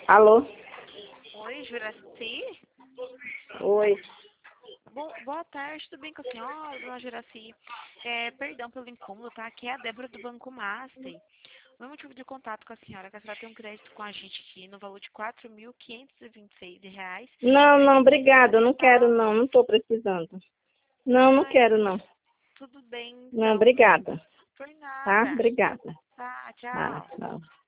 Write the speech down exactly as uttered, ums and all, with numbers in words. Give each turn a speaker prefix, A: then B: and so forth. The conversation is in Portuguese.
A: Alô?
B: Oi, Juraci?
A: Oi.
B: Bo boa tarde, tudo bem com a senhora, dona Juraci? É, perdão pelo incômodo, tá? Aqui é a Débora do Banco Master. O meu motivo de contato com a senhora é que a senhora tem um crédito com a gente aqui no valor de quatro mil quinhentos e vinte e seis reais.
A: Não, não, obrigada. Eu não quero, não. Não estou precisando. Não, não
B: Ai,
A: quero, não.
B: tudo bem,
A: Não,
B: então.
A: obrigada.
B: Por
A: Tá?
B: nada.
A: Obrigada.
B: Tá,
A: Tá,
B: tchau.
A: tchau.